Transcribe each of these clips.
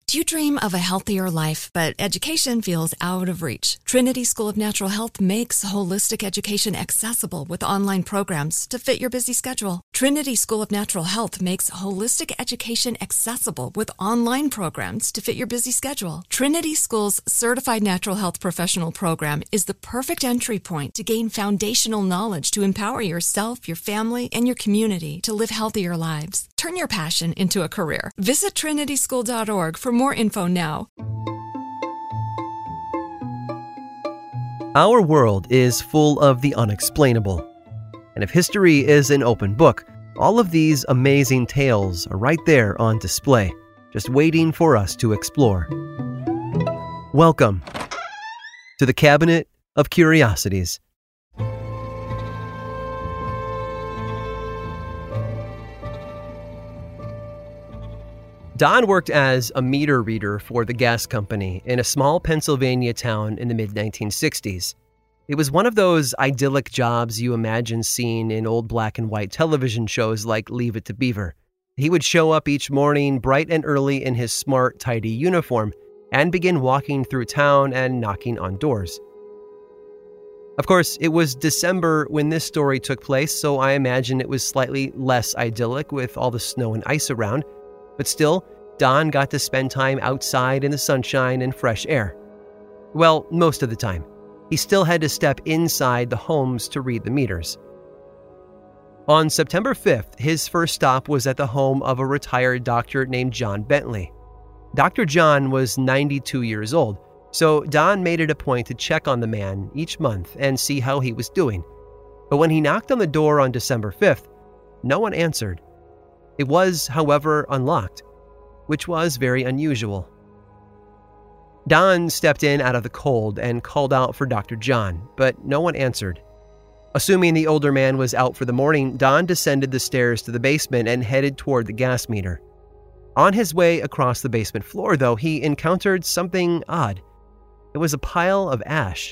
Do you dream of a healthier life, but education feels out of reach? Trinity School of Natural Health makes holistic education accessible with online programs to fit your busy schedule. Trinity School of Natural Health makes holistic education accessible with online programs to fit your busy schedule. Trinity School's Certified Natural Health Professional Program is the perfect entry point to gain foundational knowledge to empower yourself, your family, and your community to live healthier lives. Turn your passion into a career. Visit trinityschool.org for more info now. Our world is full of the unexplainable. And if history is an open book, all of these amazing tales are right there on display, just waiting for us to explore. Welcome to the Cabinet of Curiosities. Don worked as a meter reader for the gas company in a small Pennsylvania town in the mid-1960s. It was one of those idyllic jobs you imagine seeing in old black and white television shows like Leave It to Beaver. He would show up each morning bright and early in his smart, tidy uniform and begin walking through town and knocking on doors. Of course, it was December when this story took place, so I imagine it was slightly less idyllic with all the snow and ice around. But still, Don got to spend time outside in the sunshine and fresh air. Well, most of the time. He still had to step inside the homes to read the meters. On September 5th, his first stop was at the home of a retired doctor named John Bentley. Dr. John was 92 years old, so Don made it a point to check on the man each month and see how he was doing. But when he knocked on the door on December 5th, no one answered. It was, however, unlocked, which was very unusual. Don stepped in out of the cold and called out for Dr. John, but no one answered. Assuming the older man was out for the morning, Don descended the stairs to the basement and headed toward the gas meter. On his way across the basement floor, though, he encountered something odd. It was a pile of ash.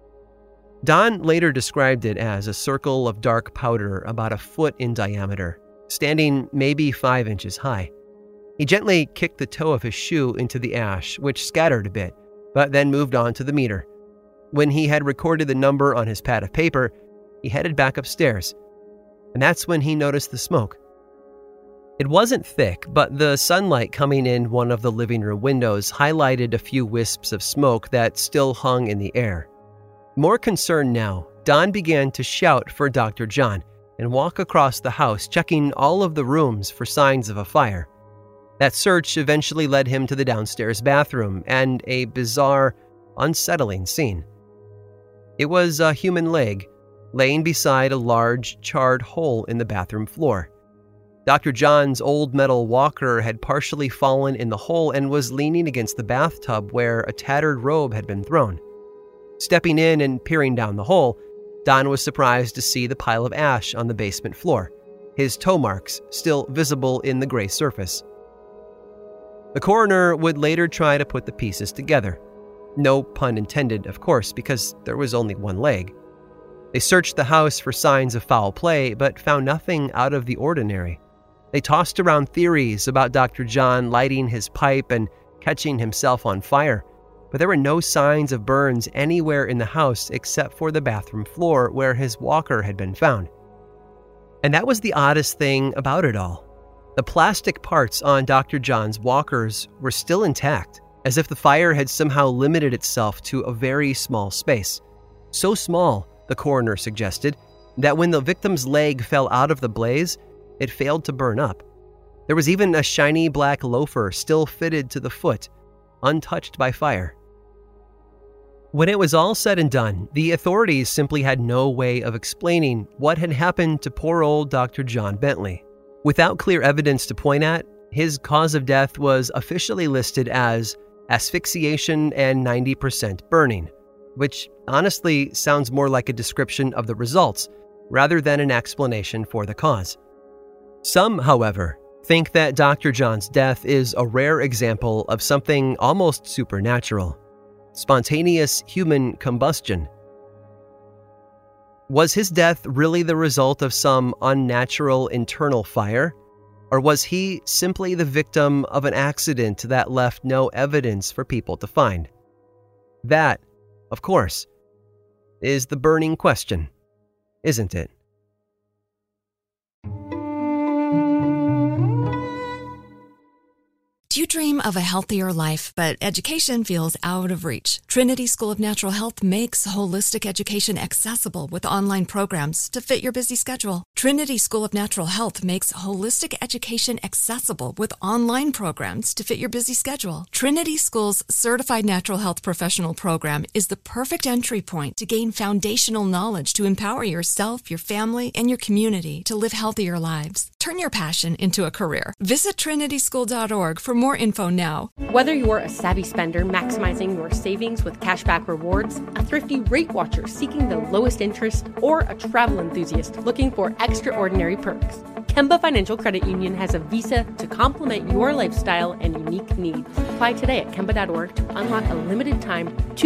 Don later described it as a circle of dark powder about a foot in diameter, standing maybe 5 inches high. He gently kicked the toe of his shoe into the ash, which scattered a bit, but then moved on to the meter. When he had recorded the number on his pad of paper, he headed back upstairs. And that's when he noticed the smoke. It wasn't thick, but the sunlight coming in one of the living room windows highlighted a few wisps of smoke that still hung in the air. More concerned now, Don began to shout for Dr. John and walk across the house, checking all of the rooms for signs of a fire. That search eventually led him to the downstairs bathroom and a bizarre, unsettling scene. It was a human leg laying beside a large, charred hole in the bathroom floor. Dr. John's old metal walker had partially fallen in the hole and was leaning against the bathtub where a tattered robe had been thrown. Stepping in and peering down the hole, Don was surprised to see the pile of ash on the basement floor, his toe marks still visible in the gray surface. The coroner would later try to put the pieces together. No pun intended, of course, because there was only one leg. They searched the house for signs of foul play, but found nothing out of the ordinary. They tossed around theories about Dr. John lighting his pipe and catching himself on fire, but there were no signs of burns anywhere in the house except for the bathroom floor where his walker had been found. And that was the oddest thing about it all. The plastic parts on Dr. John's walkers were still intact, as if the fire had somehow limited itself to a very small space. So small, the coroner suggested, that when the victim's leg fell out of the blaze, it failed to burn up. There was even a shiny black loafer still fitted to the foot, untouched by fire. When it was all said and done, the authorities simply had no way of explaining what had happened to poor old Dr. John Bentley. Without clear evidence to point at, his cause of death was officially listed as asphyxiation and 90% burning, which honestly sounds more like a description of the results rather than an explanation for the cause. Some, however, think that Dr. John's death is a rare example of something almost supernatural: spontaneous human combustion. Was his death really the result of some unnatural internal fire? Or was he simply the victim of an accident that left no evidence for people to find? That, of course, is the burning question, isn't it? Do you dream of a healthier life, but education feels out of reach? Trinity School of Natural Health makes holistic education accessible with online programs to fit your busy schedule. Trinity School of Natural Health makes holistic education accessible with online programs to fit your busy schedule. Trinity School's Certified Natural Health Professional Program is the perfect entry point to gain foundational knowledge to empower yourself, your family, and your community to live healthier lives. Turn your passion into a career. Visit trinityschool.org for more info now. Whether you're a savvy spender maximizing your savings with cashback rewards, a thrifty rate watcher seeking the lowest interest, or a travel enthusiast looking for extraordinary perks, Kemba Financial Credit Union has a visa to complement your lifestyle and unique needs. Apply today at Kemba.org to unlock a limited-time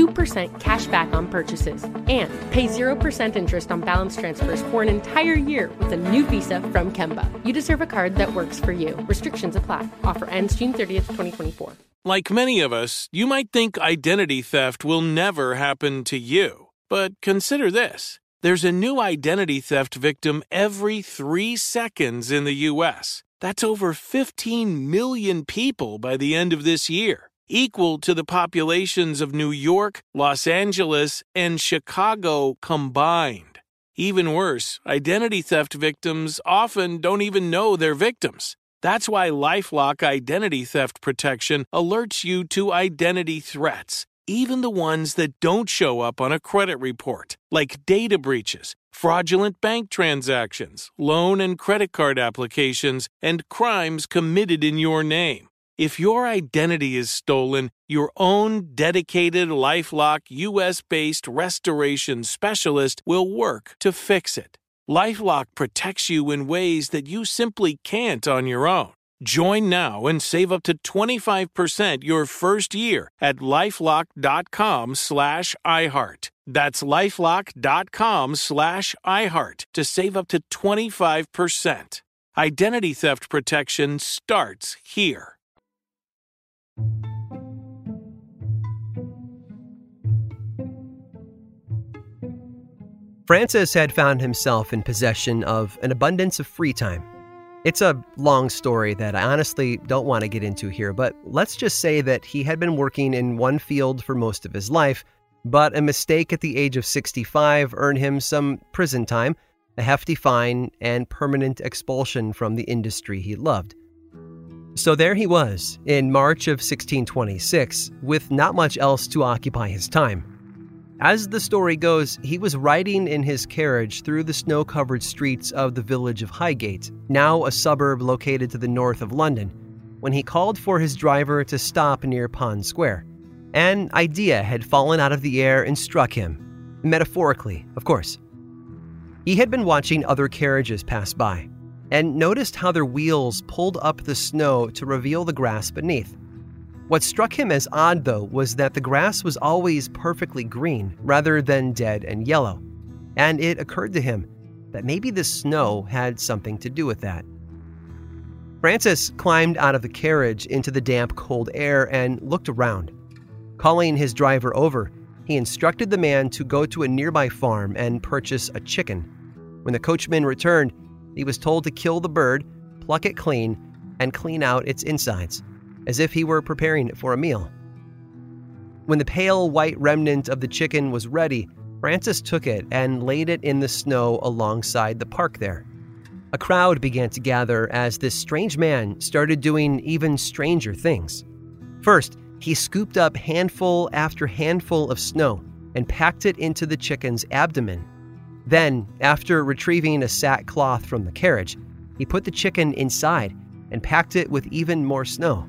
2% cash back on purchases and pay 0% interest on balance transfers for an entire year with a new visa from Kemba. You deserve a card that works for you. Restrictions apply. Offer ends June 30th, 2024. Like many of us, you might think identity theft will never happen to you. But consider this. There's a new identity theft victim every 3 seconds in the U.S. That's over 15 million people by the end of this year, equal to the populations of New York, Los Angeles, and Chicago combined. Even worse, identity theft victims often don't even know they're victims. That's why LifeLock Identity Theft Protection alerts you to identity threats, even the ones that don't show up on a credit report, like data breaches, fraudulent bank transactions, loan and credit card applications, and crimes committed in your name. If your identity is stolen, your own dedicated LifeLock U.S.-based restoration specialist will work to fix it. LifeLock protects you in ways that you simply can't on your own. Join now and save up to 25% your first year at LifeLock.com/iHeart. That's LifeLock.com/iHeart to save up to 25%. Identity theft protection starts here. Francis had found himself in possession of an abundance of free time. It's a long story that I honestly don't want to get into here, but let's just say that he had been working in one field for most of his life, but a mistake at the age of 65 earned him some prison time, a hefty fine, and permanent expulsion from the industry he loved. So there he was, in March of 1626, with not much else to occupy his time. As the story goes, he was riding in his carriage through the snow-covered streets of the village of Highgate, now a suburb located to the north of London, when he called for his driver to stop near Pond Square. An idea had fallen out of the air and struck him, metaphorically, of course. He had been watching other carriages pass by, and noticed how their wheels pulled up the snow to reveal the grass beneath. What struck him as odd, though, was that the grass was always perfectly green rather than dead and yellow, and it occurred to him that maybe the snow had something to do with that. Francis climbed out of the carriage into the damp, cold air and looked around. Calling his driver over, he instructed the man to go to a nearby farm and purchase a chicken. When the coachman returned, he was told to kill the bird, pluck it clean, and clean out its insides, as if he were preparing it for a meal. When the pale white remnant of the chicken was ready, Francis took it and laid it in the snow alongside the park there. A crowd began to gather as this strange man started doing even stranger things. First, he scooped up handful after handful of snow and packed it into the chicken's abdomen. Then, after retrieving a sackcloth from the carriage, he put the chicken inside and packed it with even more snow.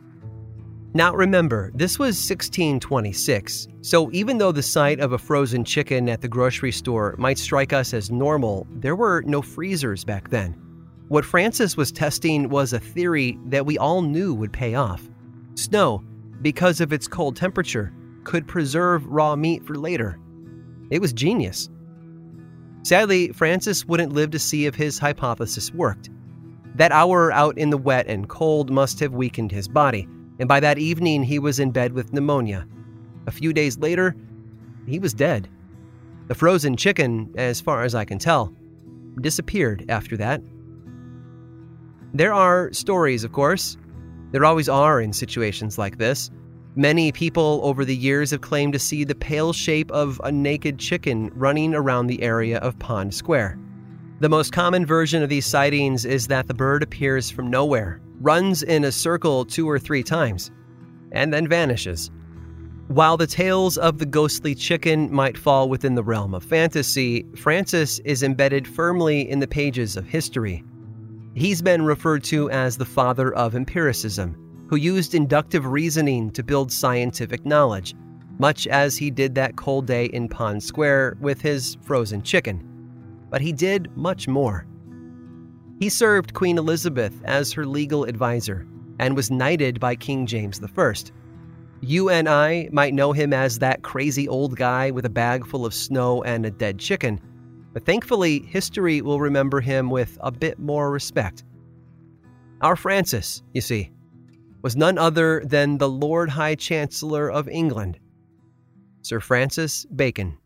Now remember, this was 1626, so even though the sight of a frozen chicken at the grocery store might strike us as normal, there were no freezers back then. What Francis was testing was a theory that we all knew would pay off. Snow, because of its cold temperature, could preserve raw meat for later. It was genius. Sadly, Francis wouldn't live to see if his hypothesis worked. That hour out in the wet and cold must have weakened his body, and by that evening he was in bed with pneumonia. A few days later, he was dead. The frozen chicken, as far as I can tell, disappeared after that. There are stories, of course. There always are in situations like this. Many people over the years have claimed to see the pale shape of a naked chicken running around the area of Pond Square. The most common version of these sightings is that the bird appears from nowhere, runs in a circle 2 or 3 times, and then vanishes. While the tales of the ghostly chicken might fall within the realm of fantasy, Francis is embedded firmly in the pages of history. He's been referred to as the father of empiricism, who used inductive reasoning to build scientific knowledge, much as he did that cold day in Pond Square with his frozen chicken. But he did much more. He served Queen Elizabeth as her legal advisor and was knighted by King James I. You and I might know him as that crazy old guy with a bag full of snow and a dead chicken, but thankfully, history will remember him with a bit more respect. Our Francis, you see, was none other than the Lord High Chancellor of England, Sir Francis Bacon.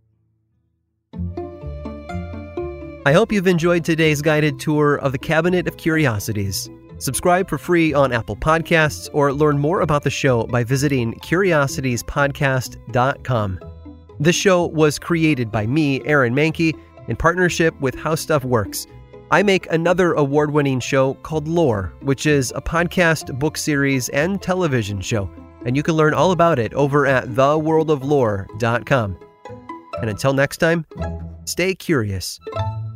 I hope you've enjoyed today's guided tour of the Cabinet of Curiosities. Subscribe for free on Apple Podcasts or learn more about the show by visiting curiositiespodcast.com. This show was created by me, Aaron Mahnke, in partnership with How Stuff Works. I make another award-winning show called Lore, which is a podcast, book series, and television show, and you can learn all about it over at theworldoflore.com. And until next time, stay curious.